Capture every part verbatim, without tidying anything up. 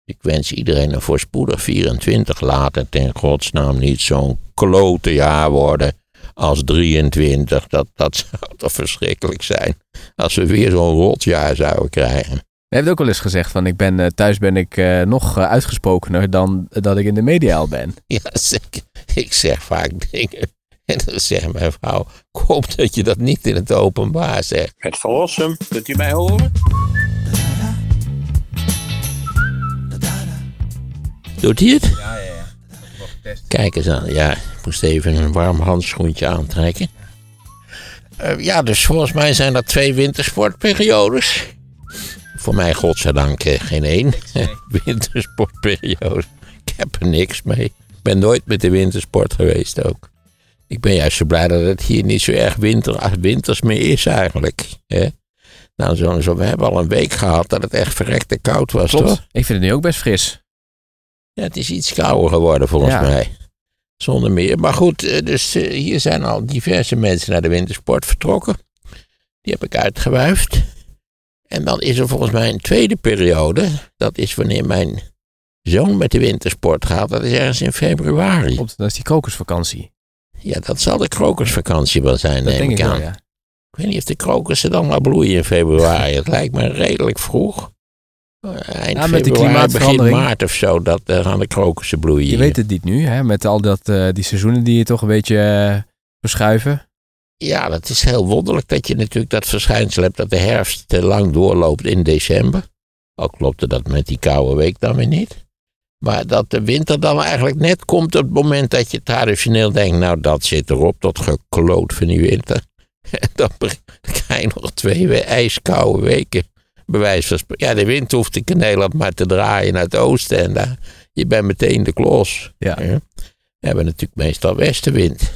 Ik wens iedereen een voorspoedig vierentwintig. Laat het in godsnaam niet zo'n klote jaar worden als drieëntwintig. Dat, dat zou toch verschrikkelijk zijn. Als we weer zo'n rotjaar zouden krijgen. Je hebt ook wel eens gezegd van ik ben, uh, thuis ben ik uh, nog uh, uitgesprokener dan dat ik in de media al ben. Ja, zeker. Ik zeg vaak dingen. En dan zegt mijn vrouw, ik hoop dat je dat niet in het openbaar zegt. Het verlossen, kunt u mij horen? Doet hij het? Ja, ja, ja. Kijk eens aan. Ja, ik moest even een warm handschoentje aantrekken. Uh, ja, dus volgens mij zijn er twee wintersportperiodes. Voor mij godzijdank uh, geen één nee. wintersportperiode. Ik heb er niks mee. Ik ben nooit met de wintersport geweest ook. Ik ben juist zo blij dat het hier niet zo erg winter, winters meer is eigenlijk. Hè? Nou, zo, zo, we hebben al een week gehad dat het echt verrekte koud was, Klopt. toch? Ik vind het nu ook best fris. Ja, het is iets kouder geworden volgens ja. mij. Zonder meer. Maar goed, dus uh, hier zijn al diverse mensen naar de wintersport vertrokken. Die heb ik uitgewuifd. En dan is er volgens mij een tweede periode. Dat is wanneer mijn zoon met de wintersport gaat. Dat is ergens in februari. Klopt, dat is die krokusvakantie. Ja, dat zal de krokusvakantie wel zijn, dat neem denk ik ik aan. wel, ja. Ik weet niet of de krokussen dan maar bloeien in februari. Het lijkt me redelijk vroeg. Eind ja, met februari, begin maart of zo, dat uh, gaan de krokussen bloeien. Je weet het niet nu, hè? Met al dat, uh, die seizoenen die je toch een beetje uh, verschuiven. Ja, dat is heel wonderlijk dat je natuurlijk dat verschijnsel hebt dat de herfst te lang doorloopt in december. Al klopte dat met die koude week dan weer niet. Maar dat de winter dan eigenlijk net komt op het moment dat je traditioneel denkt, nou dat zit erop, dat gekloot van die winter. En dan krijg je nog twee ijskoude weken. Bewijs van ja, de wind hoeft in Nederland maar te draaien naar het oosten en daar, je bent meteen de klos. Ja. Ja. We hebben natuurlijk meestal westenwind.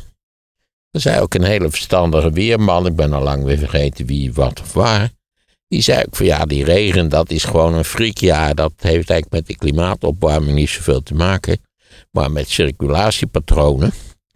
Er zei ook een hele verstandige weerman, ik ben al lang weer vergeten wie, wat of waar. Die zei ook van ja, die regen dat is gewoon een freakjaar. Dat heeft eigenlijk met de klimaatopwarming niet zoveel te maken. Maar met circulatiepatronen.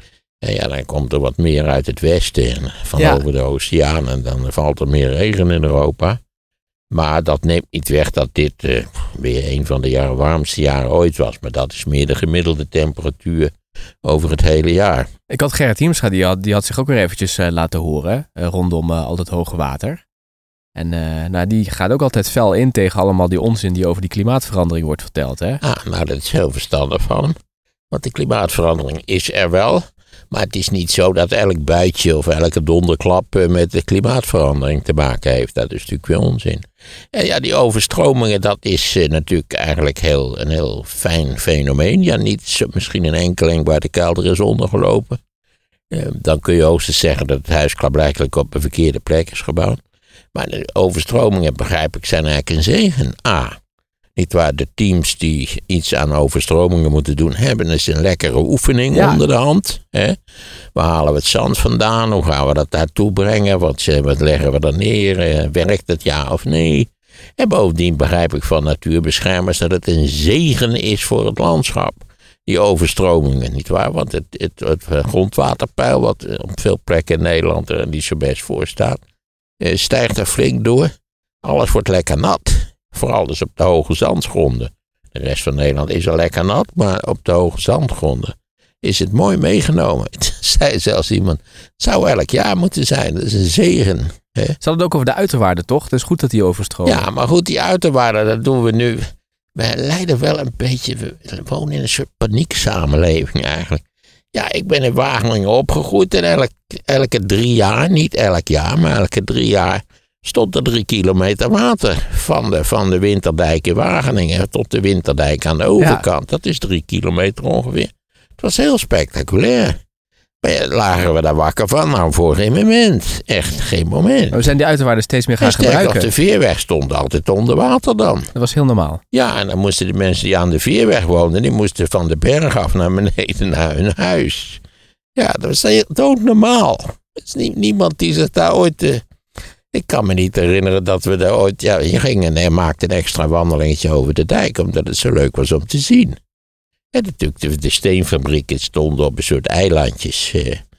En ja, dan komt er wat meer uit het westen en van ja. over de oceaan. En dan valt er meer regen in Europa. Maar dat neemt niet weg dat dit uh, weer een van de jaren warmste jaren ooit was. Maar dat is meer de gemiddelde temperatuur over het hele jaar. Ik had Gerrit Hiemstra, die had, die had zich ook weer eventjes uh, laten horen. Uh, rondom uh, al dat hoge water. En uh, nou, die gaat ook altijd fel in tegen allemaal die onzin die over die klimaatverandering wordt verteld. Hè? Ah, nou dat is heel verstandig van hem. Want de klimaatverandering is er wel. Maar het is niet zo dat elk buitje of elke donderklap uh, met de klimaatverandering te maken heeft. Dat is natuurlijk weer onzin. En ja, die overstromingen, dat is uh, natuurlijk eigenlijk heel, een heel fijn fenomeen. Ja, niet zo, misschien een enkeling waar de kelder is ondergelopen. Uh, dan kun je hoogstens zeggen dat het huis klaarblijkelijk op een verkeerde plek is gebouwd. Maar de overstromingen, begrijp ik, zijn eigenlijk een zegen. A, niet waar de teams die iets aan overstromingen moeten doen hebben, is een lekkere oefening ja. onder de hand. Hè? Waar halen we het zand vandaan? Hoe gaan we dat daartoe brengen? Wat, wat leggen we er neer? Werkt het ja of nee? En bovendien begrijp ik van natuurbeschermers dat het een zegen is voor het landschap. Die overstromingen, niet waar? Want het, het, het grondwaterpeil, wat op veel plekken in Nederland er niet zo best voor staat, stijgt er flink door. Alles wordt lekker nat. Vooral dus op de hoge zandgronden. De rest van Nederland is al lekker nat, maar op de hoge zandgronden is het mooi meegenomen. Het zei zelfs iemand, het zou elk jaar moeten zijn. Dat is een zegen. Hè? Ze hadden het ook over de uiterwaarden, toch? Het is goed dat die overstromen. Ja, maar goed, die uiterwaarden, dat doen we nu. We leiden wel een beetje, we wonen in een soort panieksamenleving eigenlijk. Ja, ik ben in Wageningen opgegroeid en elk, elke drie jaar, niet elk jaar, maar elke drie jaar stond er drie kilometer water van de, van de Winterdijk in Wageningen tot de Winterdijk aan de overkant. Ja. Dat is drie kilometer ongeveer. Het was heel spectaculair. Maar lagen we daar wakker van? Nou, voor geen moment. Echt geen moment. Maar we zijn die uiterwaarden steeds meer gaan en gebruiken. De veerweg stond altijd onder water dan. Dat was heel normaal. Ja, en dan moesten de mensen die aan de veerweg woonden, die moesten van de berg af naar beneden naar hun huis. Ja, dat was doodnormaal. Er is nie, niemand die zich daar ooit... Uh, ik kan me niet herinneren dat we daar ooit... Ja, je ging en, en maakte een extra wandelingetje over de dijk, omdat het zo leuk was om te zien. En natuurlijk, de, de steenfabrieken stonden op een soort eilandjes. Uh,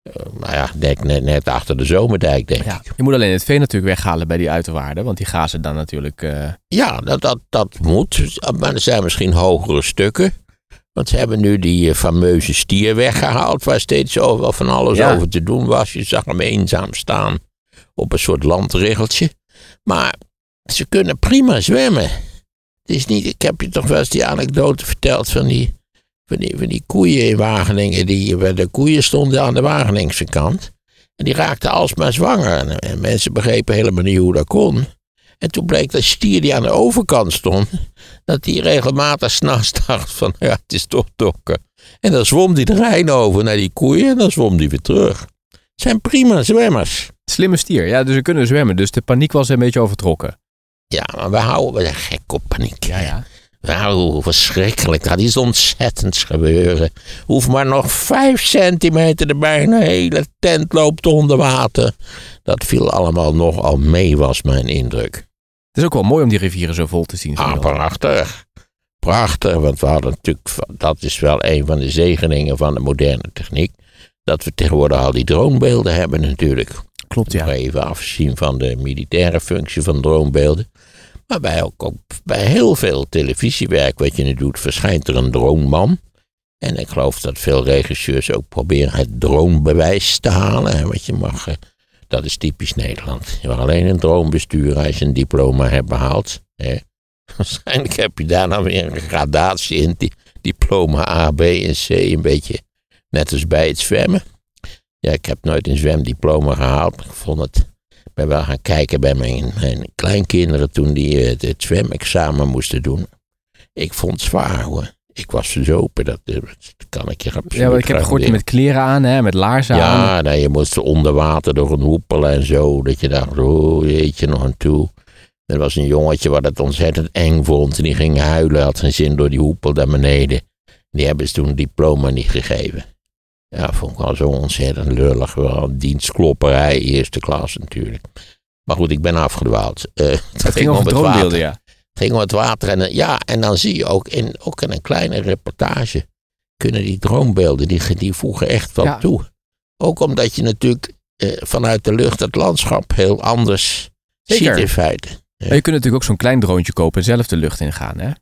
nou ja, net, net, net achter de Zomerdijk, denk Ja. ik. Je moet alleen het vee natuurlijk weghalen bij die uiterwaarden. Want die gazen dan natuurlijk... Uh... Ja, dat, dat, dat moet. Maar er zijn misschien hogere stukken. Want ze hebben nu die uh, fameuze stier weggehaald. Waar steeds over, van alles ja. over te doen was. Je zag hem eenzaam staan op een soort landriggeltje. Maar ze kunnen prima zwemmen. Het is niet, ik heb je toch wel eens die anekdote verteld van die, van die, van die koeien in Wageningen. Die, de koeien stonden aan de Wageningse kant. En die raakten alsmaar zwanger. En, en mensen begrepen helemaal niet hoe dat kon. En toen bleek dat stier die aan de overkant stond, dat die regelmatig 's nachts dacht van, ja, het is toch dokken. En dan zwom die de Rijn over naar die koeien en dan zwom die weer terug. Het zijn prima zwemmers. Slimme stier, ja, dus ze kunnen zwemmen. Dus de paniek was een beetje overtrokken. Ja, maar we houden, we zijn gek op paniek. Ja, ja. Nou, verschrikkelijk. Dat is ontzettends gebeuren. Hoeft maar nog vijf centimeter erbij. Een hele tent loopt onder water. Dat viel allemaal nogal mee, was mijn indruk. Het is ook wel mooi om die rivieren zo vol te zien. Ah, prachtig. Prachtig, want we hadden natuurlijk, dat is wel een van de zegeningen van de moderne techniek. Dat we tegenwoordig al die dronebeelden hebben natuurlijk. Klopt, ja. Even afzien van de militaire functie van dronebeelden. Maar bij, ook, ook bij heel veel televisiewerk wat je nu doet, verschijnt er een droneman. En ik geloof dat veel regisseurs ook proberen het dronebewijs te halen. Hè, wat je mag, dat is typisch Nederland. Je mag alleen een drone besturen als je een diploma hebt behaald. Hè. Waarschijnlijk heb je daar dan weer een gradatie in. Die, diploma A, B en C, een beetje net als bij het zwemmen. Ja, ik heb nooit een zwemdiploma gehaald. Maar ik vond het... Ik ben wel gaan kijken bij mijn, mijn kleinkinderen toen die het, het zwemexamen moesten doen. Ik vond het zwaar, hoor. Ik was verzopen, dat, dat kan ik je absoluut Ja, maar ik heb gehoord je met kleren aan, hè, met laarzen ja, aan. Ja, nou, je moest onder water door een hoepel en zo. Dat je dacht, oh jeetje, nog een toe. Er was een jongetje wat het ontzettend eng vond. En die ging huilen, had geen zin door die hoepel naar beneden. Die hebben ze toen een diploma niet gegeven. Ja, vond ik wel zo ontzettend lullig. Wel dienstklopperij, eerste klas natuurlijk. Maar goed, ik ben afgedwaald. Uh, het, het ging over dronebeelden, ja. Het ging om het water. En, ja, en dan zie je ook in, ook in een kleine reportage... kunnen die dronebeelden, die, die voegen echt wat ja. toe. Ook omdat je natuurlijk uh, vanuit de lucht het landschap heel anders Zeker. ziet in feite. Ja. Je kunt natuurlijk ook zo'n klein droontje kopen en zelf de lucht ingaan, hè?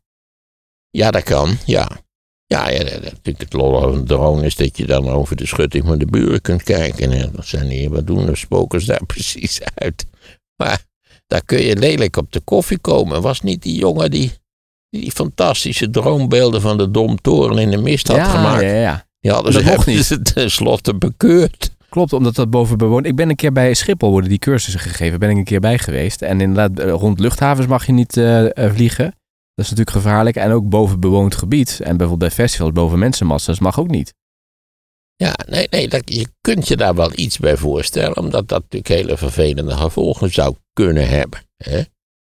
Ja, dat kan, ja. Ja, ja, natuurlijk het lol van een drone is dat je dan over de schutting van de buren kunt kijken. En dan zijn hier, wat doen de spokers daar precies uit? Maar daar kun je lelijk op de koffie komen. Was niet die jongen die die, die fantastische droombeelden van de Domtoren in de mist had ja, gemaakt? Ja, ja, Die hadden dat ze nog niet. tenslotte bekeurd. Klopt, omdat dat boven bewoond. Ik ben een keer bij Schiphol, worden die cursussen gegeven. Ben ik een keer bij geweest. En inderdaad, rond luchthavens mag je niet uh, uh, vliegen. Dat is natuurlijk gevaarlijk. En ook boven bewoond gebied. En bijvoorbeeld bij festivals, boven mensenmassa's, mag ook niet. Ja, nee, nee dat, je kunt je daar wel iets bij voorstellen. Omdat dat natuurlijk hele vervelende gevolgen zou kunnen hebben. Hè?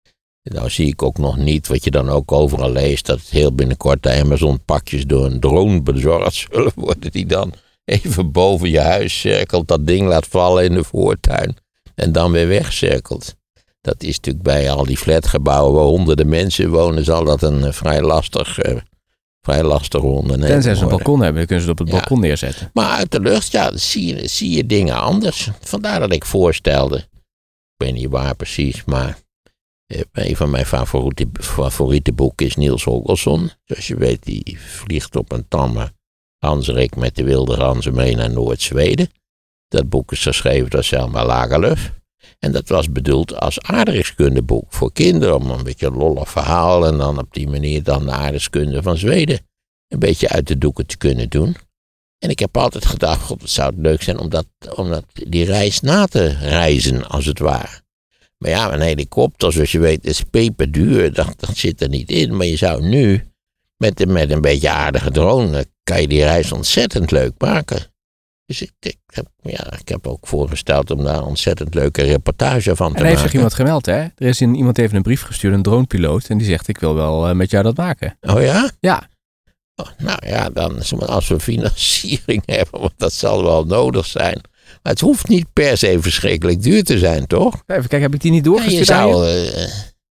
Nou zie ik ook nog niet, wat je dan ook overal leest, dat heel binnenkort de Amazon-pakjes door een drone bezorgd zullen worden. Die dan even boven je huis cirkelt, dat ding laat vallen in de voortuin. En dan weer wegcirkelt. Dat is natuurlijk bij al die flatgebouwen waar honderden mensen wonen, zal dat een uh, vrij lastig, uh, vrij lastig ondernemen Tenzij ze een worden. balkon hebben, dan kunnen ze het op het Ja. balkon neerzetten. Maar uit de lucht, ja, zie je, zie je dingen anders. Vandaar dat ik voorstelde, ik weet niet waar precies, maar uh, een van mijn favoriete, favoriete boeken is Niels Holgersson. Zoals je weet, die vliegt op een tamme ganzerik met de wilde ganzen mee naar Noord-Zweden. Dat boek is geschreven door Selma Lagerlöf. En dat was bedoeld als aardrijkskundeboek voor kinderen. Om een beetje een lollig verhaal en dan op die manier dan de aardrijkskunde van Zweden een beetje uit de doeken te kunnen doen. En ik heb altijd gedacht, god, het zou het leuk zijn om, dat, om dat, die reis na te reizen, als het ware. Maar ja, een helikopter, zoals je weet, is peperduur. Dat, dat zit er niet in. Maar je zou nu, met, met een beetje aardige drone, kan je die reis ontzettend leuk maken. Dus ik, ik, heb, ja, ik heb ook voorgesteld om daar een ontzettend leuke reportage van te En heeft maken. zich iemand gemeld, hè? Er is een, iemand heeft een brief gestuurd, een dronepiloot. En die zegt, ik wil wel uh, met jou dat maken. Oh ja? Ja. Oh, nou ja, dan als we financiering hebben, want dat zal wel nodig zijn. Maar het hoeft niet per se verschrikkelijk duur te zijn, toch? Even kijken, heb ik die niet Ja, doorgestuurd? je aan zou, uh,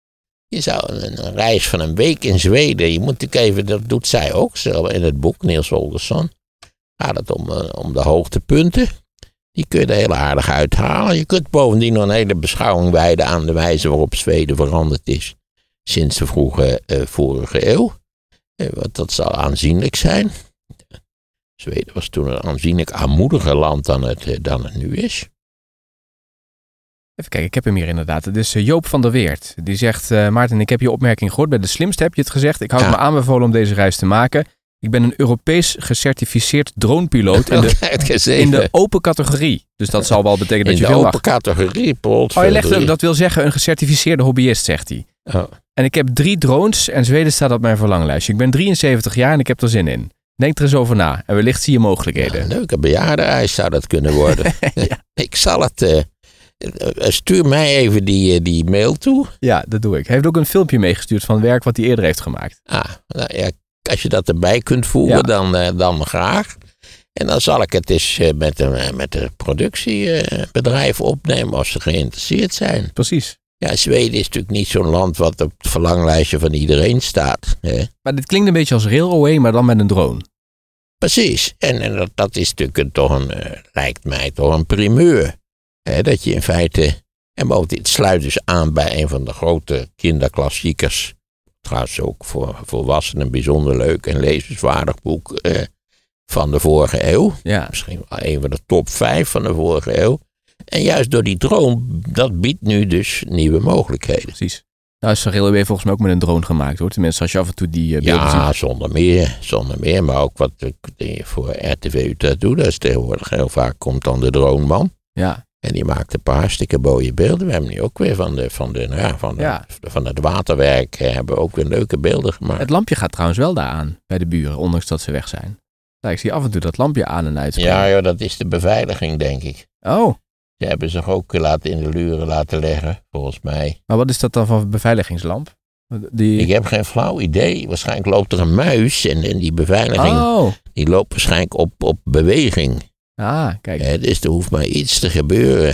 je zou een, een reis van een week in Zweden, je moet natuurlijk even, dat doet zij ook zelf in het boek, Niels Holgersson. Gaat het om, uh, om de hoogtepunten. Die kun je er heel aardig uithalen. Je kunt bovendien nog een hele beschouwing wijden aan de wijze waarop Zweden veranderd is sinds de vroege uh, vorige eeuw. Uh, want dat zal aanzienlijk zijn. Zweden was toen een aanzienlijk armoediger land dan het, uh, dan het nu is. Even kijken, ik heb hem hier inderdaad. Het is uh, Joop van der Weert. Die zegt, uh, Maarten, ik heb je opmerking gehoord. Bij De Slimste heb je het gezegd. Ik had ja. me aanbevolen om deze reis te maken. Ik ben een Europees gecertificeerd dronepiloot in de, in de open categorie. Dus dat zal wel betekenen dat je veel mag. In de open categorie, Paul. Oh, je legt ook, dat wil zeggen een gecertificeerde hobbyist, zegt hij. Oh. En ik heb drie drones en Zweden staat op mijn verlanglijstje. Ik ben drieënzeventig jaar en ik heb er zin in. Denk er eens over na en wellicht zie je mogelijkheden. Ja, een leuke bejaardenreis zou dat kunnen worden. Ja. Ik zal het... Uh, stuur mij even die, die mail toe. Ja, dat doe ik. Hij heeft ook een filmpje meegestuurd van werk wat hij eerder heeft gemaakt. Ah, nou ja, als je dat erbij kunt voegen, ja. dan, uh, dan graag. En dan zal ik het eens uh, met een met een productiebedrijf uh, opnemen als ze geïnteresseerd zijn. Precies. Ja, Zweden is natuurlijk niet zo'n land wat op het verlanglijstje van iedereen staat. Hè? Maar dit klinkt een beetje als railway, maar dan met een drone. Precies. En, en dat, dat is natuurlijk een, toch een, uh, lijkt mij toch een primeur. Hè? Dat je in feite, en bovendien, het sluit dus aan bij een van de grote kinderklassiekers. Trouwens ook voor volwassenen bijzonder leuk en lezenswaardig boek uh, van de vorige eeuw. Ja. Misschien wel een van de top vijf van de vorige eeuw. En juist door die drone, dat biedt nu dus nieuwe mogelijkheden. Precies. Nou is Railway volgens mij ook met een drone gemaakt, hoor. Tenminste, als je af en toe die uh, beelden ja, ziet. zonder meer, zonder meer. Maar ook wat ik voor R T V Utrecht doe, dat is tegenwoordig heel vaak komt dan de droneman. Ja. En die maakt een paar hartstikke mooie beelden. We hebben nu ook weer van de, van de, nou ja, van de, ja. van het waterwerk eh, hebben we ook weer leuke beelden gemaakt. Het lampje gaat trouwens wel daar aan, bij de buren, ondanks dat ze weg zijn. Nou, ik zie af en toe dat lampje aan en uit. Ja, joh, dat is de beveiliging, denk ik. Oh. Ze hebben zich ook laten in de luren laten leggen, volgens mij. Maar wat is dat dan van beveiligingslamp? Die... Ik heb geen flauw idee. Waarschijnlijk loopt er een muis en, en die beveiliging oh. die loopt waarschijnlijk op, op beweging. Ah, kijk. Ja, dus er hoeft maar iets te gebeuren.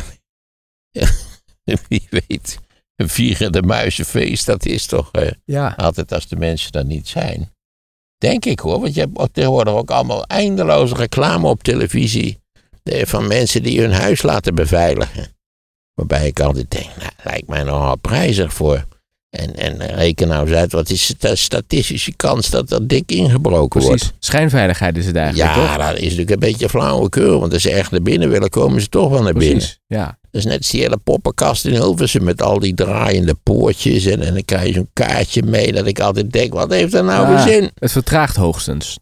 Ja, wie weet, een vierende muizenfeest, dat is toch uh, ja. altijd als de mensen er niet zijn. Denk ik hoor, want je hebt tegenwoordig ook allemaal eindeloze reclame op televisie uh, van mensen die hun huis laten beveiligen. Waarbij ik altijd denk, nou, lijkt mij nogal prijzig voor. En, en reken nou eens uit, wat is de statistische kans dat er dik ingebroken Precies. wordt? Schijnveiligheid is het eigenlijk, ja, toch? dat is natuurlijk een beetje flauwekul, want als ze echt naar binnen willen, komen ze toch wel naar Precies. binnen. Ja. Dat is net als die hele poppenkast in Hilversum met al die draaiende poortjes en, en dan krijg je zo'n kaartje mee dat ik altijd denk, wat heeft er nou ja, voor zin? Het vertraagt hoogstens.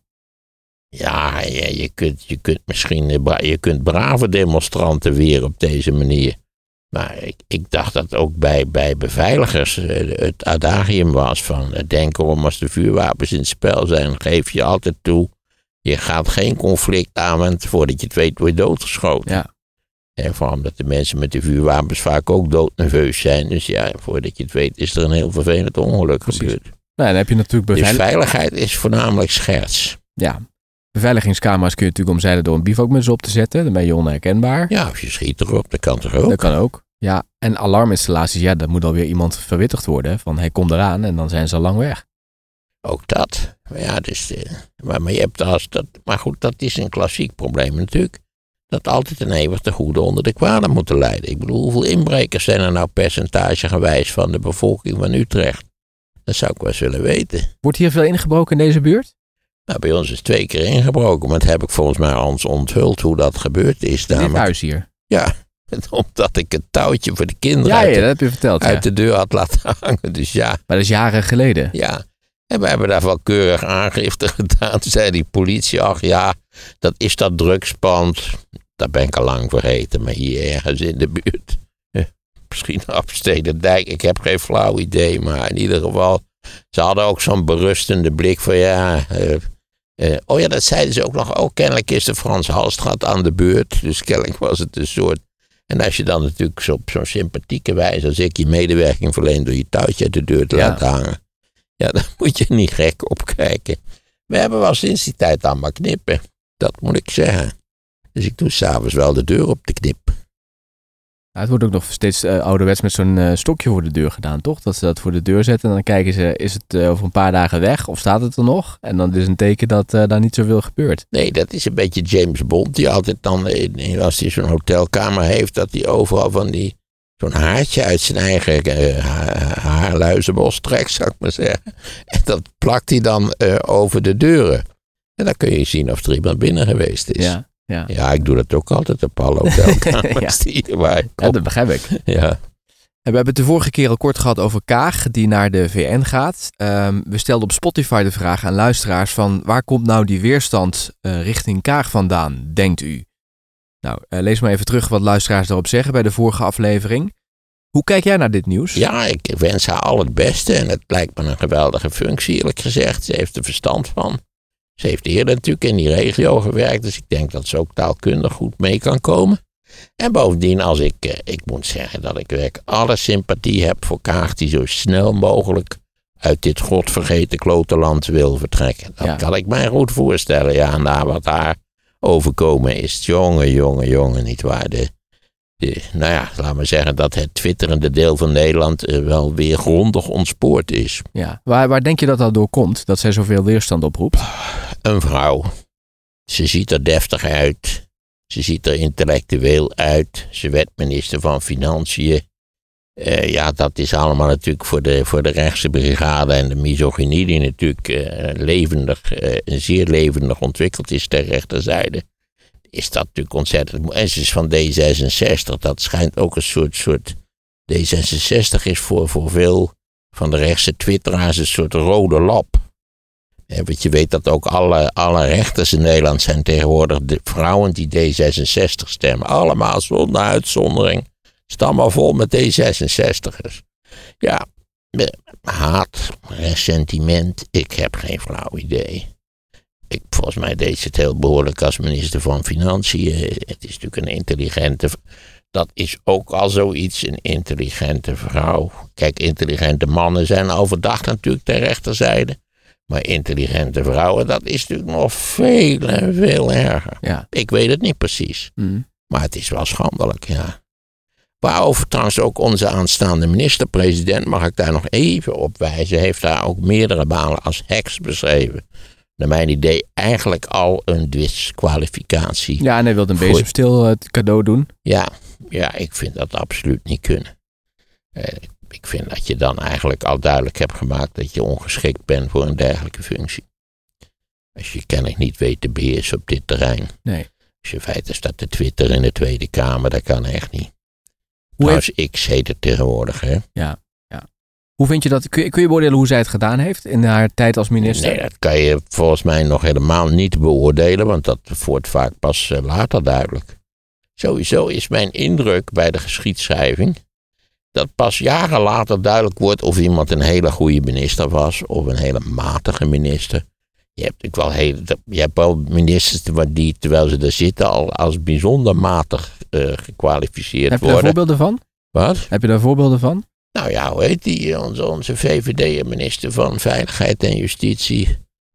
Ja, ja je, kunt, je kunt misschien je kunt brave demonstranten weer op deze manier. Maar ik, ik dacht dat ook bij, bij beveiligers het adagium was van denk erom als de vuurwapens in het spel zijn, geef je altijd toe. Je gaat geen conflict aan, want voordat je het weet word je doodgeschoten. Ja. En vooral omdat de mensen met de vuurwapens vaak ook doodnerveus zijn. Dus ja, voordat je het weet is er een heel vervelend ongeluk Precies. gebeurd. Nou, dan heb je natuurlijk beveilig... Dus veiligheid is voornamelijk scherts. Ja. Beveiligingscamera's kun je natuurlijk omzeilen door een bivakmuts op te zetten. Dan ben je onherkenbaar. Ja, of je schiet erop, dat kan toch ook? Dat kan ook. Ja, en alarminstallaties, ja, daar moet alweer iemand verwittigd worden. Van hij komt eraan en dan zijn ze al lang weg. Ook dat. Maar ja, dus, uh, maar, maar je hebt als dat. Maar goed, dat is een klassiek probleem natuurlijk. Dat altijd en eeuwig de goede onder de kwade moeten leiden. Ik bedoel, hoeveel inbrekers zijn er nou percentagegewijs van de bevolking van Utrecht? Dat zou ik wel eens willen weten. Wordt hier veel ingebroken in deze buurt? Nou, bij ons is twee keer ingebroken, maar dat heb ik volgens mij al ons onthuld hoe dat gebeurd is. In dit huis hier? Ja, omdat ik het touwtje voor de kinderen ja, uit, ja, de, dat heb je verteld, uit ja. de deur had laten hangen. Dus ja. Maar dat is jaren geleden. Ja, en we hebben daar wel keurig aangifte gedaan. Toen zei die politie, ach ja, dat is dat drugspand. Dat ben ik al lang vergeten, maar hier ergens in de buurt. Eh, misschien Abstederdijk, ik heb geen flauw idee, maar in ieder geval. Ze hadden ook zo'n berustende blik van ja. Uh, uh, oh ja, dat zeiden ze ook nog. Oh, kennelijk is de Frans Halstraat aan de beurt. Dus kennelijk was het een soort. En als je dan natuurlijk zo, op zo'n sympathieke wijze als ik je medewerking verleent door je touwtje uit de deur te ja. laten hangen. Ja, dan moet je niet gek opkijken. We hebben wel sinds die tijd allemaal knippen. Dat moet ik zeggen. Dus ik doe s'avonds wel de deur op de knip. Nou, het wordt ook nog steeds uh, ouderwets met zo'n uh, stokje voor de deur gedaan, toch? Dat ze dat voor de deur zetten en dan kijken ze, is het uh, over een paar dagen weg of staat het er nog? En dan is een teken dat uh, daar niet zoveel gebeurt. Nee, dat is een beetje James Bond, die altijd dan, als hij zo'n hotelkamer heeft, dat hij overal van die, zo'n haartje uit zijn eigen uh, haarluizenbos trekt, zou ik maar zeggen. En dat plakt hij dan uh, over de deuren. En dan kun je zien of er iemand binnen geweest is. Ja. Ja. ja, ik doe dat ook altijd op alle hotelkamers. ja. die waar ik ja, dat begrijp ik. Ja. En we hebben het de vorige keer al kort gehad over Kaag, die naar de V N gaat. Um, we stelden op Spotify de vraag aan luisteraars van waar komt nou die weerstand uh, richting Kaag vandaan, denkt u? Nou, uh, lees maar even terug wat luisteraars daarop zeggen bij de vorige aflevering. Hoe kijk jij naar dit nieuws? Ja, ik wens haar al het beste en het lijkt me een geweldige functie, eerlijk gezegd. Ze heeft er verstand van. Ze heeft eerder natuurlijk in die regio gewerkt, dus ik denk dat ze ook taalkundig goed mee kan komen. En bovendien, als ik, eh, ik moet zeggen dat ik werkelijk alle sympathie heb voor Kaag die zo snel mogelijk uit dit godvergeten klote land wil vertrekken. Dat ja. kan ik mij goed voorstellen, ja, na wat haar overkomen is. Jongen, jongen, jongen, nietwaar. De, de, nou ja, laat maar zeggen dat het twitterende deel van Nederland eh, wel weer grondig ontspoord is. Ja, waar, waar denk je dat dat door komt, dat zij zoveel weerstand oproept? Een vrouw. Ze ziet er deftig uit. Ze ziet er intellectueel uit. Ze werd minister van Financiën. Uh, ja, dat is allemaal natuurlijk voor de, voor de rechtse brigade en de misogynie die natuurlijk uh, levendig, uh, zeer levendig ontwikkeld is ter rechterzijde. Is dat natuurlijk ontzettend mooi. En ze is van D zesenzestig. Dat schijnt ook een soort, soort D zesenzestig is voor, voor veel van de rechtse twitteraars een soort rode lap. Want je weet dat ook alle, alle rechters in Nederland zijn tegenwoordig de vrouwen die D zesenzestig stemmen. Allemaal zonder uitzondering. Stammen vol met D zesenzestigers. Ja, haat, ressentiment, ik heb geen flauw idee. Ik, volgens mij deed ze het heel behoorlijk als minister van Financiën. Het is natuurlijk een intelligente... Dat is ook al zoiets, een intelligente vrouw. Kijk, intelligente mannen zijn overdag natuurlijk ter rechterzijde. Maar intelligente vrouwen, dat is natuurlijk nog veel en veel erger. Ja. Ik weet het niet precies. Mm. Maar het is wel schandelijk, ja. Waarover trouwens ook onze aanstaande minister-president, mag ik daar nog even op wijzen, heeft daar ook meerdere malen als heks beschreven. Naar mijn idee eigenlijk al een disqualificatie. Ja, en hij wilde een bezemsteel het cadeau doen. Ja, ja, ik vind dat absoluut niet kunnen. Uh, ik vind dat je dan eigenlijk al duidelijk hebt gemaakt dat je ongeschikt bent voor een dergelijke functie. Als je kennelijk niet weet te beheersen op dit terrein. Nee. Als je in feite staat te twitteren in de Tweede Kamer, dat kan echt niet. Hoe Trouwens, heeft... X heet het tegenwoordig, hè? Ja, ja. Hoe vind je dat? Kun je, kun je beoordelen hoe zij het gedaan heeft in haar tijd als minister? Nee, dat kan je volgens mij nog helemaal niet beoordelen, want dat wordt vaak pas later duidelijk. Sowieso is mijn indruk bij de geschiedschrijving dat pas jaren later duidelijk wordt of iemand een hele goede minister was of een hele matige minister. Je hebt natuurlijk wel, hele, je hebt wel ministers die, terwijl ze er zitten, al als bijzonder matig uh, gekwalificeerd worden. Heb je daar voorbeelden van? Wat? Heb je daar voorbeelden van? Nou ja, hoe heet die? Onze, onze V V D-minister van Veiligheid en Justitie.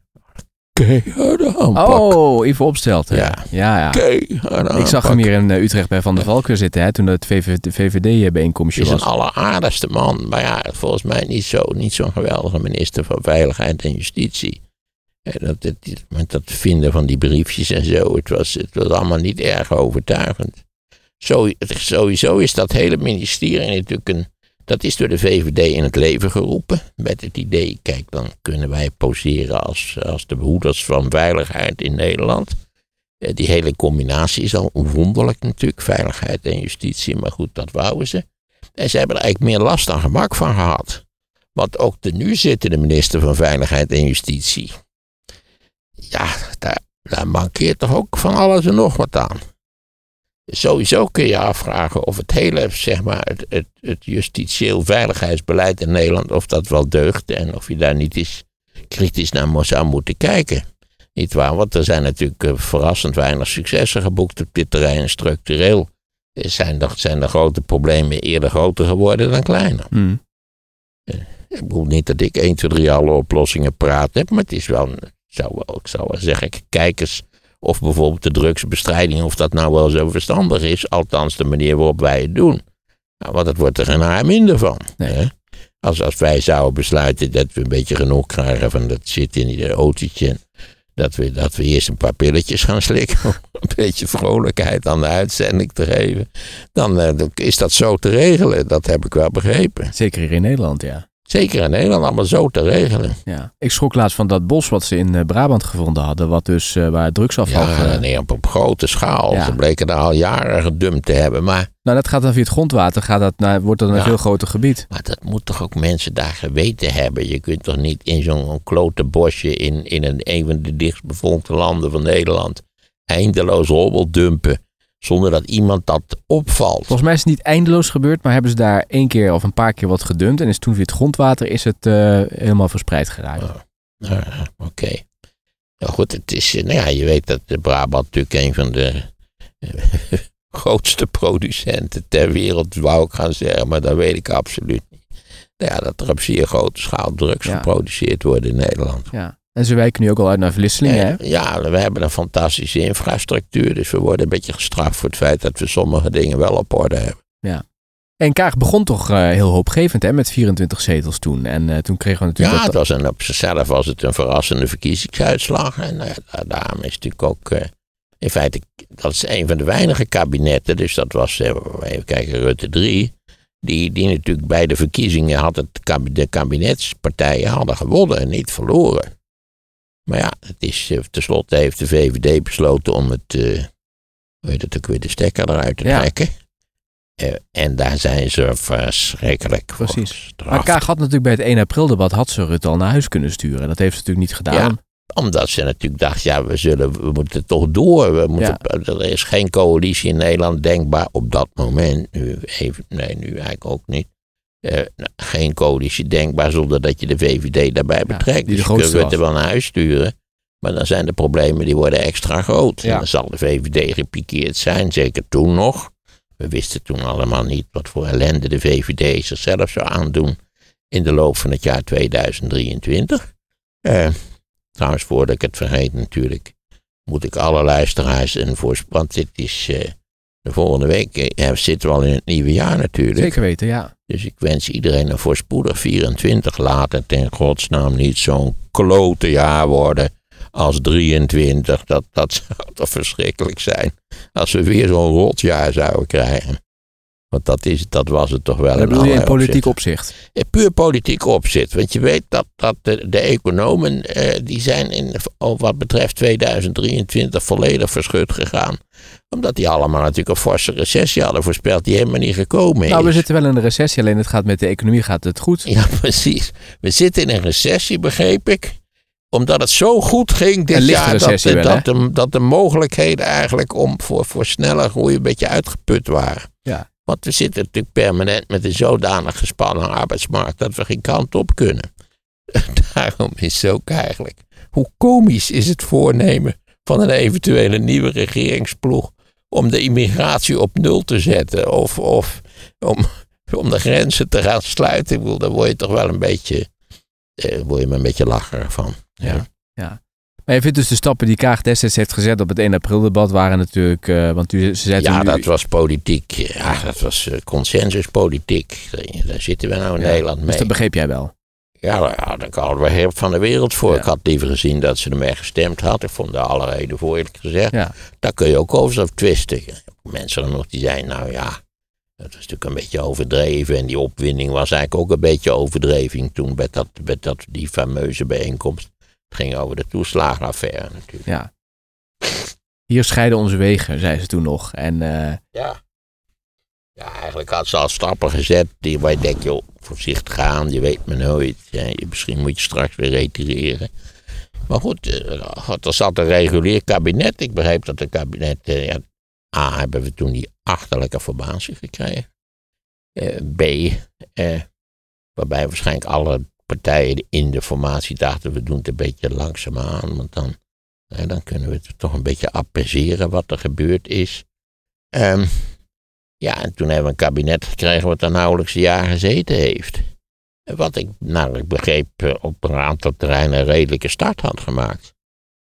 Keiharde aanpak. Oh, Ivo Opstelten. Ja. ja, ja. Keiharde Ik zag hem hier in Utrecht bij Van der Valk weer zitten, hè, toen het V V D-bijeenkomstje was. was. Is een alleraardigste man, maar ja, volgens mij niet zo, niet zo'n geweldige minister van Veiligheid en Justitie. Dat, dat, met dat vinden van die briefjes en zo, het was, het was allemaal niet erg overtuigend. Zo, sowieso is dat hele ministerie natuurlijk een, dat is door de V V D in het leven geroepen. Met het idee, kijk, dan kunnen wij poseren als, als de behoeders van veiligheid in Nederland. Die hele combinatie is al wonderlijk natuurlijk, veiligheid en justitie, maar goed, dat wouden ze. En ze hebben er eigenlijk meer last dan gemak van gehad. Want ook de nu zittende minister van Veiligheid en Justitie, ja, daar, daar mankeert toch ook van alles en nog wat aan. Sowieso kun je afvragen of het hele, zeg maar, het, het, het justitieel veiligheidsbeleid in Nederland, of dat wel deugt en of je daar niet eens kritisch naar zou moeten kijken. Niet waar, want er zijn natuurlijk uh, verrassend weinig successen geboekt op dit terrein. Structureel zijn de, zijn de grote problemen eerder groter geworden dan kleiner. Mm. Uh, ik bedoel niet dat ik één, twee, drie alle oplossingen praat heb, maar het is wel, zou wel, ik zou wel zeggen, kijk eens of bijvoorbeeld de drugsbestrijding, of dat nou wel zo verstandig is. Althans de manier waarop wij het doen. Nou, want het wordt er geen haar minder van. Nee. Hè? Als, als wij zouden besluiten dat we een beetje genoeg krijgen van dat zit in die autootje. Dat we, dat we eerst een paar pilletjes gaan slikken. Om een beetje vrolijkheid aan de uitzending te geven. Dan uh, is dat zo te regelen. Dat heb ik wel begrepen. Zeker hier in Nederland, ja. Zeker in Nederland allemaal zo te regelen. ja. Ik schrok laatst van dat bos wat ze in uh, Brabant gevonden hadden. Wat dus uh, waar drugsafval... Ja, uh, nee, op, op grote schaal. Ja. Ze bleken daar al jaren gedumpt te hebben. Maar, nou, dat gaat dan via het grondwater. Gaat dat naar, wordt dat een Ja. veel groter gebied. maar dat moet toch ook mensen daar geweten hebben. Je kunt toch niet in zo'n klote bosje in, in een, een van de dichtstbevolkte landen van Nederland eindeloos rommel dumpen. Zonder dat iemand dat opvalt. Volgens mij is het niet eindeloos gebeurd, maar hebben ze daar één keer of een paar keer wat gedumpt. En is toen via het grondwater is het uh, helemaal verspreid geraakt. Oh, nou, Oké. Okay. Nou goed, het is, nou ja, je weet dat de Brabant natuurlijk een van de uh, grootste producenten ter wereld, wou ik gaan zeggen, maar dat weet ik absoluut niet. Nou ja, dat er op zeer grote schaal drugs Ja. geproduceerd worden in Nederland. Ja. En ze wijken nu ook al uit naar Vlissingen, hè? En, ja, we hebben een fantastische infrastructuur, dus we worden een beetje gestraft voor het feit dat we sommige dingen wel op orde hebben. En Kaag begon toch uh, heel hoopgevend, hè? Met vierentwintig zetels toen. En uh, toen kregen we natuurlijk... Ja, dat... het was een, op zichzelf was het een verrassende verkiezingsuitslag. En uh, daarom is het natuurlijk ook... Uh, in feite, dat is een van de weinige kabinetten. Dus dat was, uh, even kijken, Rutte drie. Die, die natuurlijk bij de verkiezingen had het, de kabinetspartijen hadden gewonnen en niet verloren. Maar ja, het is, uh, tenslotte heeft de V V D besloten om het... Uh, hoe heet het ook weer, de stekker eruit te Ja. trekken. Uh, en daar zijn ze verschrikkelijk voor Precies. gestraft. Maar Kaag had natuurlijk bij het één april debat had ze Rutte al naar huis kunnen sturen. Dat heeft ze natuurlijk niet gedaan. Ja. Omdat ze natuurlijk dacht, ja, we, zullen, we moeten toch door. We moeten, Er is geen coalitie in Nederland denkbaar op dat moment. Nu, even, nee, nu eigenlijk ook niet. Uh, nou, geen coalitie denkbaar zonder dat je de V V D daarbij betrekt. die de Dus je kunt grootste Rutte was. wel naar huis sturen. Maar dan zijn de problemen die worden extra groot. Ja. En dan zal de V V D gepikeerd zijn. Zeker toen nog. We wisten toen allemaal niet wat voor ellende de V V D zichzelf zou aandoen in de loop van het jaar tweeduizend drieëntwintig. Uh, trouwens, voordat ik het vergeet natuurlijk, moet ik alle luisteraars een voorspel, want dit is uh, de volgende week, uh, zitten we al in het nieuwe jaar natuurlijk. Zeker weten, ja. Dus ik wens iedereen een voorspoedig vierentwintig. Laat het in godsnaam niet zo'n klote jaar worden als drieëntwintig. Dat, dat zou toch verschrikkelijk zijn. Als we weer zo'n rotjaar zouden krijgen. Want dat, is, dat was het toch wel. Dat in bedoel je in allerlei politiek opzichten. opzicht. Eh, Puur politiek opzet. Want je weet dat, dat de, de economen, eh, die zijn in, oh, wat betreft tweeduizend drieëntwintig volledig verschut gegaan. Omdat die allemaal natuurlijk een forse recessie hadden voorspeld die helemaal niet gekomen is. Nou, we zitten wel in een recessie, alleen het gaat met de economie gaat het goed. Ja, precies. We zitten in een recessie, begreep ik. Omdat het zo goed ging dit Een lichte jaar, dat, recessie de, wel, dat, de, dat de mogelijkheden eigenlijk om voor, voor snelle groei een beetje uitgeput waren. Ja. Want we zitten natuurlijk permanent met een zodanig gespannen arbeidsmarkt dat we geen kant op kunnen. Daarom is het ook eigenlijk, hoe komisch is het voornemen van een eventuele nieuwe regeringsploeg om de immigratie op nul te zetten of, of om, om de grenzen te gaan sluiten. Ik bedoel, daar word je toch wel een beetje, eh, word je me een beetje lacherig van. Ja. Ja. Maar je vindt dus de stappen die Kaag destijds heeft gezet op het één april debat waren natuurlijk, uh, want u, ze zei Ja, toen, dat was politiek. Ja, dat was uh, consensuspolitiek. Daar zitten we nou in Ja, Nederland mee. dus dat begreep jij wel. Ja, daar had ik al weer van de wereld voor. Ja. Ik had liever gezien dat ze ermee gestemd had. Ik vond daar alle reden voor, eerlijk gezegd. Ja. Daar kun je ook over twisten. Mensen er nog die zeiden, nou ja, dat was natuurlijk een beetje overdreven. En die opwinding was eigenlijk ook een beetje overdreven toen met, dat, met dat, die fameuze bijeenkomst. Het ging over de toeslagenaffaire natuurlijk. Ja. Hier scheiden onze wegen, zei ze toen nog. En uh, Ja. Ja, eigenlijk had ze al stappen gezet die waar je denkt, joh, voorzichtig aan, je weet maar nooit. Ja, je, misschien moet je straks weer retireren. Maar goed, uh, er zat een regulier kabinet. Ik begreep dat het kabinet, uh, ja, A, hebben we toen die achterlijke verbazing gekregen. Uh, B, uh, waarbij waarschijnlijk alle partijen in de formatie dachten, we doen het een beetje langzaamaan, want dan, uh, dan kunnen we het toch een beetje apaiseren wat er gebeurd is. Um, Ja, en toen hebben we een kabinet gekregen wat er nauwelijks een jaar gezeten heeft. Wat ik, nou, ik begreep, op een aantal terreinen een redelijke start had gemaakt.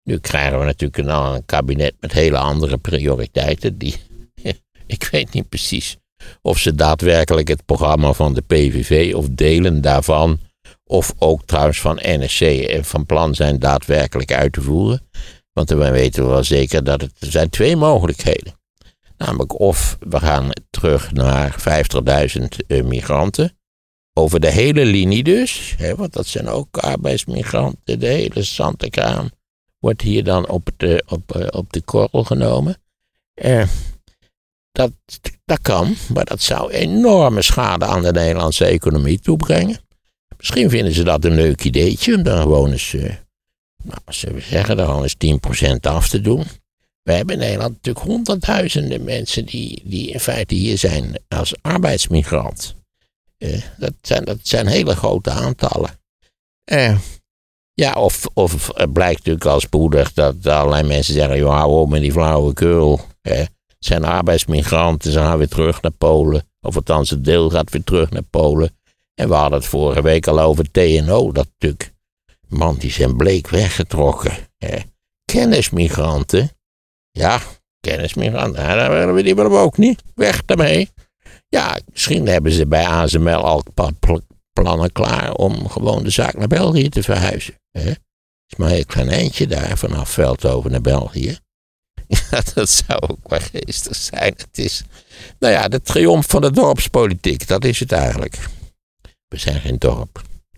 Nu krijgen we natuurlijk een, een kabinet met hele andere prioriteiten. Die, ik weet niet precies of ze daadwerkelijk het programma van de P V V of delen daarvan, of ook trouwens van N S C van plan zijn daadwerkelijk uit te voeren. Want we weten wel zeker dat het, er zijn twee mogelijkheden. Namelijk of we gaan terug naar vijftigduizend uh, migranten. Over de hele linie dus. Hè, want dat zijn ook arbeidsmigranten. De hele Santekraan wordt hier dan op de, op, uh, op de korrel genomen. Uh, dat, dat kan, maar dat zou enorme schade aan de Nederlandse economie toebrengen. Misschien vinden ze dat een leuk ideetje om dan gewoon eens, uh, nou, wat zullen we zeggen, dan gewoon eens tien procent af te doen. We hebben in Nederland natuurlijk honderdduizenden mensen die, die in feite hier zijn als arbeidsmigrant. Uh, dat, zijn, dat zijn hele grote aantallen. Uh, ja, of, of het blijkt natuurlijk als spoedig dat allerlei mensen zeggen, joh, hou op met die flauwekul. Uh, het zijn arbeidsmigranten, ze gaan weer terug naar Polen. Of althans, het deel gaat weer terug naar Polen. En we hadden het vorige week al over T N O, dat natuurlijk, man, die zijn bleek weggetrokken. Uh, kennismigranten. Ja, kennismigranten, nou, dan willen we die willen we ook niet. Weg daarmee. Ja, misschien hebben ze bij A S M L al plannen klaar om gewoon de zaak naar België te verhuizen. Het is maar een heel klein eindje daar vanaf Veldhoven naar België. Ja, dat zou ook wel geestig zijn. Het is, nou ja, de triomf van de dorpspolitiek, dat is het eigenlijk. We zijn geen dorp.